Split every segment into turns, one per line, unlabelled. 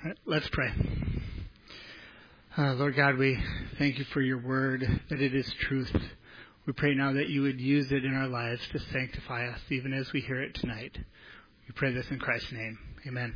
Right, let's pray. Lord God, we thank you for your word, that it is truth. We pray now that you would use it in our lives to sanctify us, even as we hear it tonight. We pray this in Christ's name. Amen.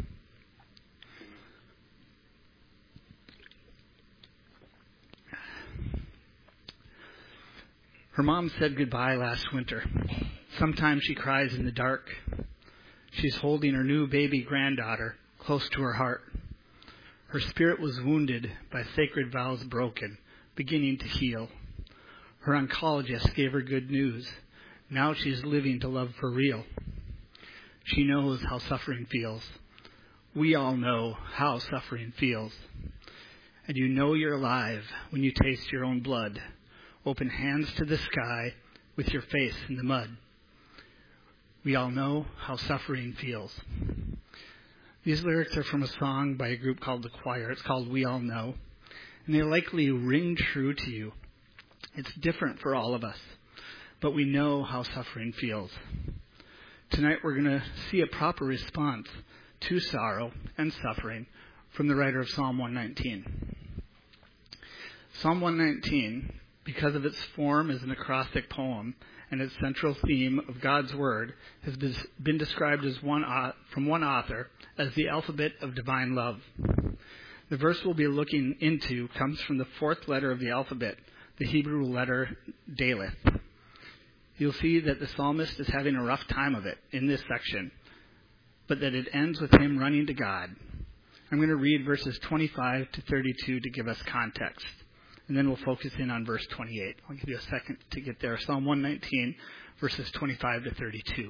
Her mom said goodbye last winter. Sometimes she cries in the dark. She's holding her new baby granddaughter close to her heart. Her spirit was wounded by sacred vows broken, beginning to heal. Her oncologist gave her good news. Now she's living to love for real. She knows how suffering feels. We all know how suffering feels. And you know you're alive when you taste your own blood. Open hands to the sky with your face in the mud. We all know how suffering feels. These lyrics are from a song by a group called The Choir. It's called We All Know. And they likely ring true to you. It's different for all of us. But we know how suffering feels. Tonight we're going to see a proper response to sorrow and suffering from the writer of Psalm 119. Psalm 119, because of its form as an acrostic poem and its central theme of God's Word, has been described as from one author as the alphabet of divine love. The verse we'll be looking into comes from the fourth letter of the alphabet, the Hebrew letter Daleth. You'll see that the psalmist is having a rough time of it in this section, but that it ends with him running to God. I'm going to read verses 25 to 32 to give us context. And then we'll focus in on verse 28. I'll give you a second to get there. Psalm 119, verses 25 to 32.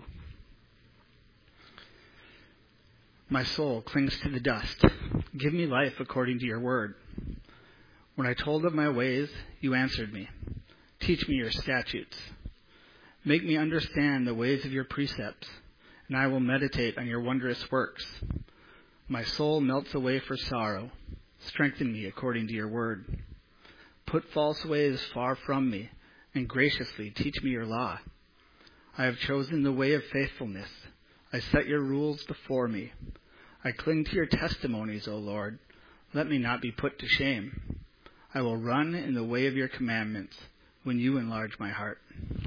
My soul clings to the dust. Give me life according to your word. When I told of my ways, you answered me. Teach me your statutes. Make me understand the ways of your precepts, and I will meditate on your wondrous works. My soul melts away for sorrow. Strengthen me according to your word. Put false ways far from me, and graciously teach me your law. I have chosen the way of faithfulness. I set your rules before me. I cling to your testimonies, O Lord. Let me not be put to shame. I will run in the way of your commandments when you enlarge my heart.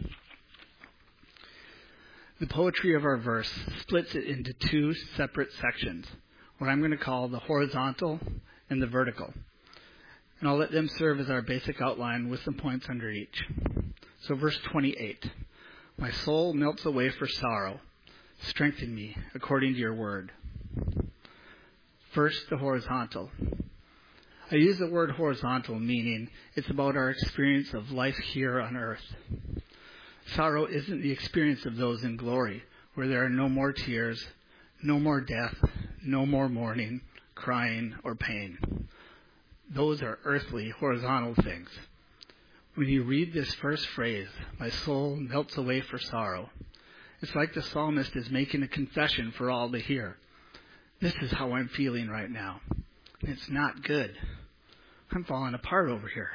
The poetry of our verse splits it into two separate sections, what I'm going to call the horizontal and the vertical. And I'll let them serve as our basic outline with some points under each. So verse 28, my soul melts away for sorrow. Strengthen me according to your word. First, the horizontal. I use the word horizontal meaning it's about our experience of life here on earth. Sorrow isn't the experience of those in glory, where there are no more tears, no more death, no more mourning, crying, or pain. Those are earthly, horizontal things. When you read this first phrase, my soul melts away for sorrow, it's like the psalmist is making a confession for all to hear. This is how I'm feeling right now. And it's not good. I'm falling apart over here.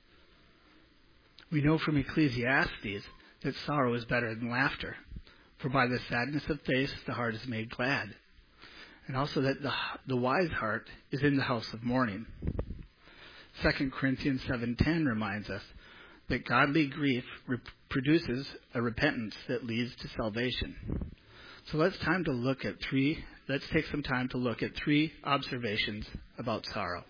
We know from Ecclesiastes that sorrow is better than laughter, for by the sadness of face the heart is made glad. And also that the wise heart is in the house of mourning. 2 Corinthians 7:10 reminds us that godly grief produces a repentance that leads to salvation. So let's take some time to look at three observations about sorrow.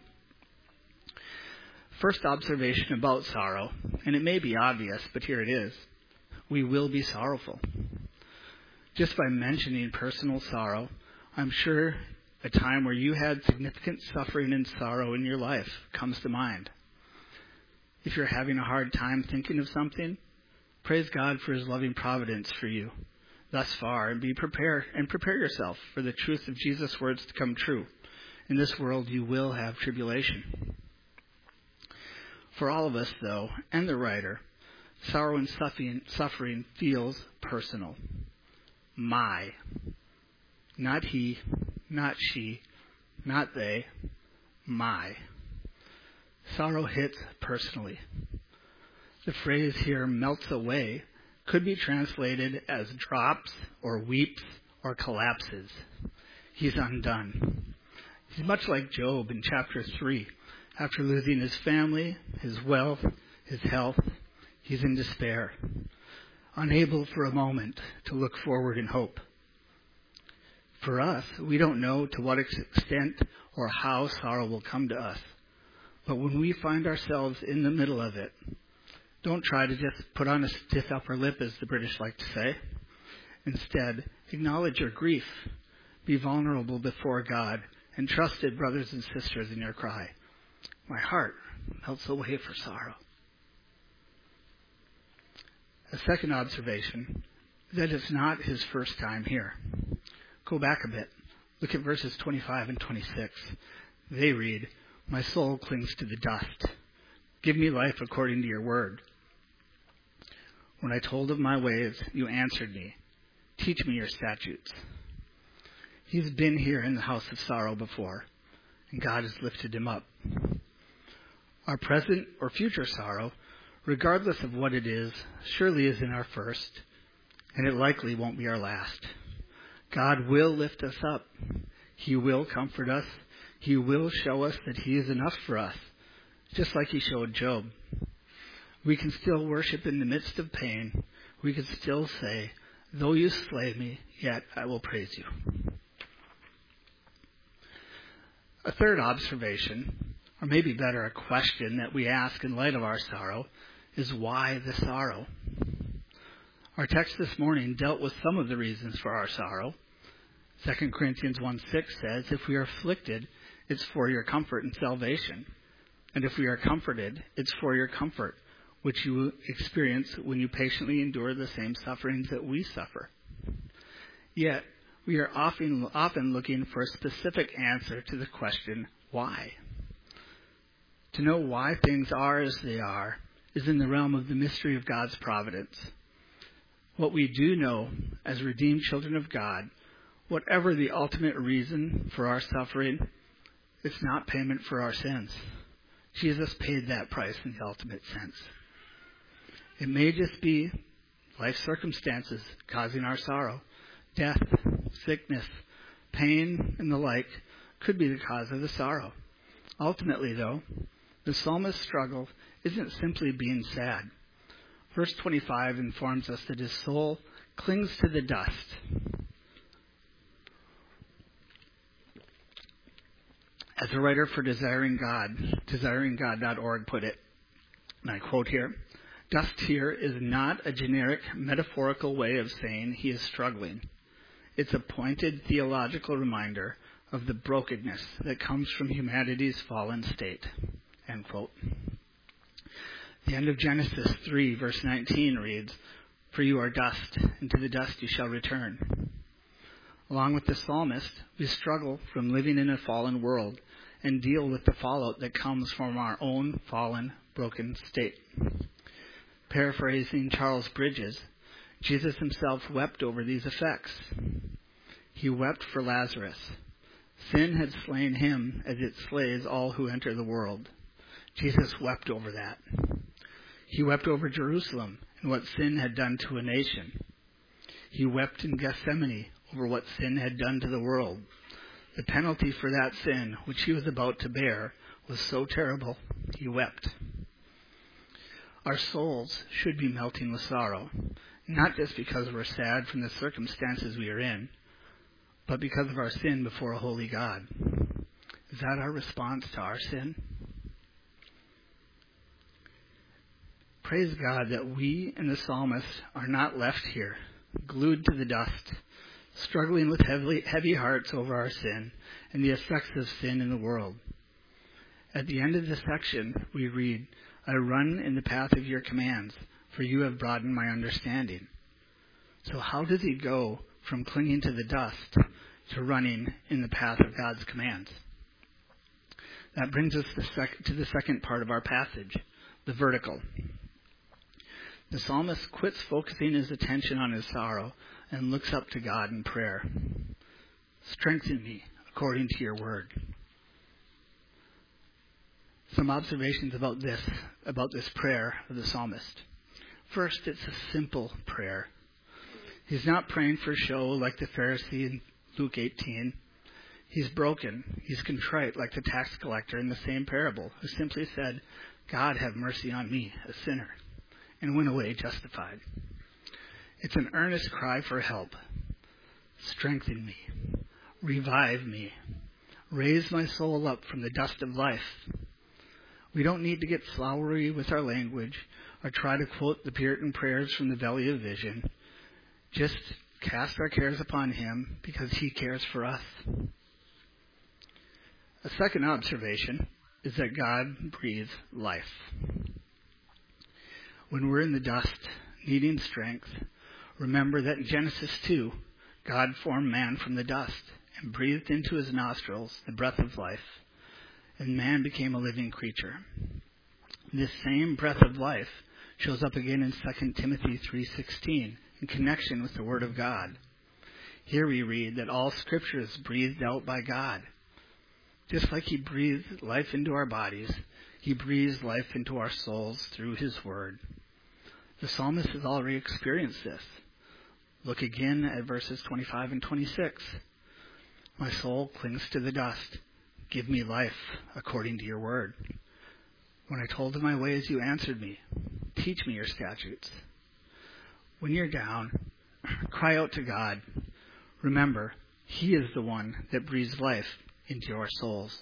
First observation about sorrow, and it may be obvious, but here it is. We will be sorrowful. Just by mentioning personal sorrow, I'm sure a time where you had significant suffering and sorrow in your life comes to mind. If you're having a hard time thinking of something, praise God for his loving providence for you thus far, and prepare yourself for the truth of Jesus' words to come true. In this world you will have tribulation. For all of us, though, and the writer, sorrow and suffering feels personal. Not he, not she, not they, my. Sorrow hits personally. The phrase here, melts away, could be translated as drops or weeps or collapses. He's undone. He's much like Job in chapter 3. After losing his family, his wealth, his health, he's in despair, unable for a moment to look forward in hope. For us, we don't know to what extent or how sorrow will come to us. But when we find ourselves in the middle of it, don't try to just put on a stiff upper lip, as the British like to say. Instead, acknowledge your grief. Be vulnerable before God and trusted brothers and sisters in your cry. My heart melts away for sorrow. A second observation is that it's not his first time here. Go back a bit. Look at verses 25 and 26. They read, My soul clings to the dust. Give me life according to your word. When I told of my ways, you answered me. Teach me your statutes. He's been here in the house of sorrow before, and God has lifted him up. Our present or future sorrow, regardless of what it is, surely isn't our first, and it likely won't be our last. God will lift us up. He will comfort us. He will show us that he is enough for us, just like he showed Job. We can still worship in the midst of pain. We can still say, though you slay me, yet I will praise you. A third observation, or maybe better, a question that we ask in light of our sorrow, is why the sorrow? Our text this morning dealt with some of the reasons for our sorrow. 2 Corinthians 1:6 says, if we are afflicted, it's for your comfort and salvation. And if we are comforted, it's for your comfort, which you experience when you patiently endure the same sufferings that we suffer. Yet, we are often looking for a specific answer to the question, why? To know why things are as they are is in the realm of the mystery of God's providence. What we do know as redeemed children of God, whatever the ultimate reason for our suffering, it's not payment for our sins. Jesus paid that price in the ultimate sense. It may just be life circumstances causing our sorrow. Death, sickness, pain, and the like could be the cause of the sorrow. Ultimately, though, the psalmist's struggle isn't simply being sad. Verse 25 informs us that his soul clings to the dust. As a writer for desiringgod.org put it, and I quote here, dust here is not a generic metaphorical way of saying he is struggling. It's a pointed theological reminder of the brokenness that comes from humanity's fallen state. End quote. The end of Genesis 3, verse 19 reads, For you are dust, and to the dust you shall return. Along with the psalmist, we struggle from living in a fallen world and deal with the fallout that comes from our own fallen, broken state. Paraphrasing Charles Bridges, Jesus himself wept over these effects. He wept for Lazarus. Sin had slain him as it slays all who enter the world. Jesus wept over that. He wept over Jerusalem and what sin had done to a nation. He wept in Gethsemane over what sin had done to the world. The penalty for that sin, which he was about to bear, was so terrible, he wept. Our souls should be melting with sorrow, not just because we're sad from the circumstances we are in, but because of our sin before a holy God. Is that our response to our sin? Praise God that we and the psalmist are not left here, glued to the dust, struggling with heavy hearts over our sin and the effects of sin in the world. At the end of the section, we read, I run in the path of your commands, for you have broadened my understanding. So how does he go from clinging to the dust to running in the path of God's commands? That brings us to the second part of our passage, the vertical. The psalmist quits focusing his attention on his sorrow and looks up to God in prayer. Strengthen me according to your word. Some observations about this prayer of the psalmist. First, it's a simple prayer. He's not praying for show like the Pharisee in Luke 18. He's broken. He's contrite like the tax collector in the same parable, who simply said, God, have mercy on me, a sinner, and went away justified. It's an earnest cry for help. Strengthen me. Revive me. Raise my soul up from the dust of life. We don't need to get flowery with our language or try to quote the Puritan prayers from the Valley of Vision. Just cast our cares upon him because he cares for us. A second observation is that God breathes life. When we're in the dust, needing strength, remember that in Genesis 2, God formed man from the dust and breathed into his nostrils the breath of life, and man became a living creature. This same breath of life shows up again in 2 Timothy 3:16 in connection with the Word of God. Here we read that all Scripture is breathed out by God. Just like he breathed life into our bodies, he breathes life into our souls through his Word. The psalmist has already experienced this. Look again at verses 25 and 26. My soul clings to the dust. Give me life according to your word. When I told of my ways, you answered me. Teach me your statutes. When you're down, cry out to God. Remember, he is the one that breathes life into your souls.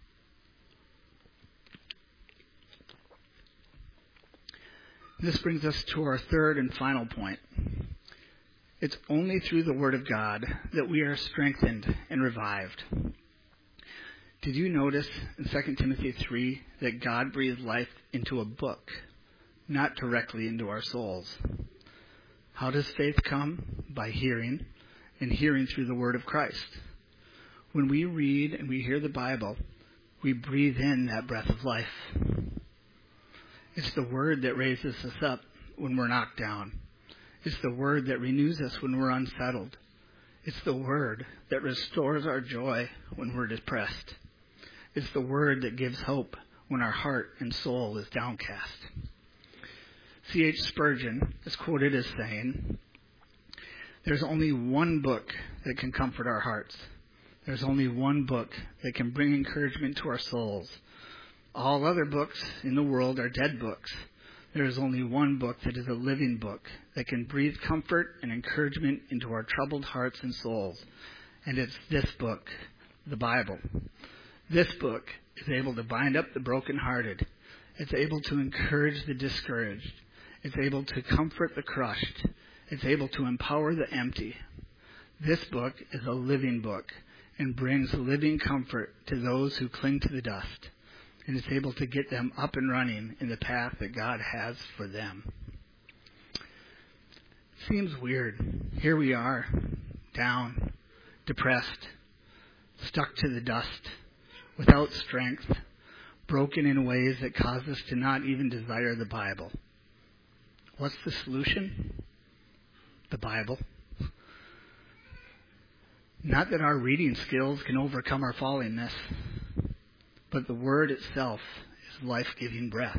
This brings us to our third and final point. It's only through the Word of God that we are strengthened and revived. Did you notice in 2 Timothy 3 that God breathed life into a book, not directly into our souls? How does faith come? By hearing, and hearing through the Word of Christ. When we read and we hear the Bible, we breathe in that breath of life. It's the Word that raises us up when we're knocked down. It's the Word that renews us when we're unsettled. It's the Word that restores our joy when we're depressed. It's the Word that gives hope when our heart and soul is downcast. C.H. Spurgeon is quoted as saying, there's only one book that can comfort our hearts. There's only one book that can bring encouragement to our souls. All other books in the world are dead books. There is only one book that is a living book that can breathe comfort and encouragement into our troubled hearts and souls. And it's this book, the Bible. This book is able to bind up the brokenhearted. It's able to encourage the discouraged. It's able to comfort the crushed. It's able to empower the empty. This book is a living book and brings living comfort to those who cling to the dust. And it's able to get them up and running in the path that God has for them. Seems weird. Here we are, down, depressed, stuck to the dust, without strength, broken in ways that cause us to not even desire the Bible. What's the solution? The Bible. Not that our reading skills can overcome our fallingness, but the Word itself is life-giving breath.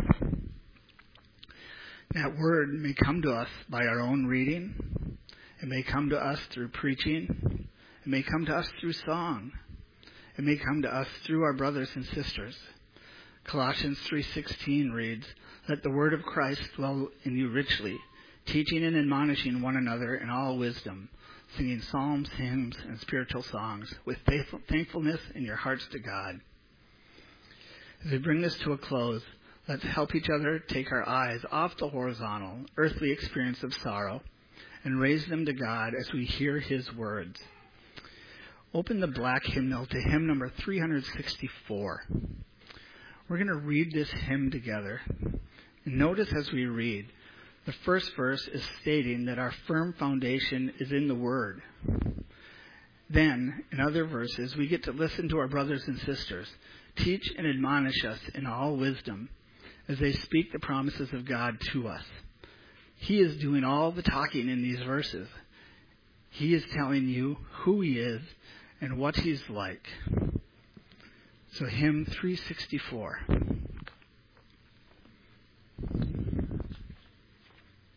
That Word may come to us by our own reading. It may come to us through preaching. It may come to us through song. It may come to us through our brothers and sisters. Colossians 3:16 reads, let the word of Christ dwell in you richly, teaching and admonishing one another in all wisdom, singing psalms, hymns, and spiritual songs with thankfulness in your hearts to God. As we bring this to a close, let's help each other take our eyes off the horizontal, earthly experience of sorrow and raise them to God as we hear his words. Open the black hymnal to hymn number 364. We're going to read this hymn together. And notice as we read, the first verse is stating that our firm foundation is in the Word. Then, in other verses, we get to listen to our brothers and sisters teach and admonish us in all wisdom as they speak the promises of God to us. He is doing all the talking in these verses. He is telling you who he is and what he's like. So hymn 364.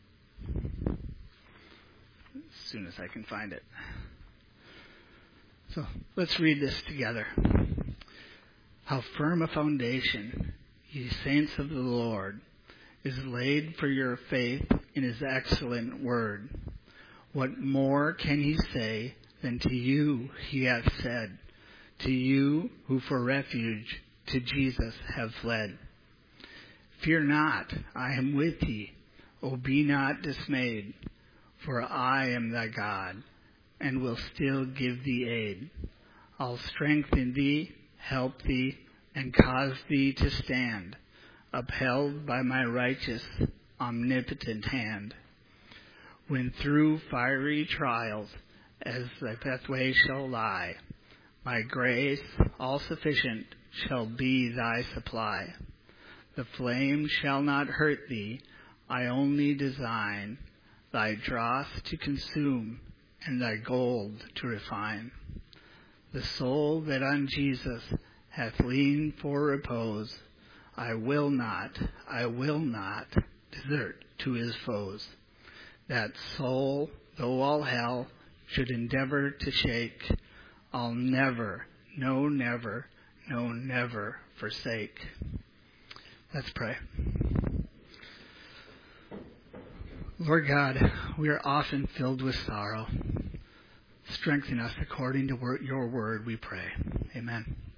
As soon as I can find it. So let's read this together. How firm a foundation, ye saints of the Lord, is laid for your faith in his excellent word. What more can he say than to you he hath said, to you who for refuge to Jesus have fled? Fear not, I am with thee. O be not dismayed, for I am thy God, and will still give thee aid. I'll strengthen thee, help thee, and cause thee to stand, upheld by my righteous, omnipotent hand. When through fiery trials, as thy pathway shall lie, my grace, all sufficient, shall be thy supply. The flame shall not hurt thee, I only design thy dross to consume, and thy gold to refine. The soul that on Jesus hath leaned for repose, I will not desert to his foes. That soul, though all hell should endeavor to shake, I'll never, no never forsake. Let's pray. Lord God, we are often filled with sorrow. Strengthen us according to your word, we pray. Amen.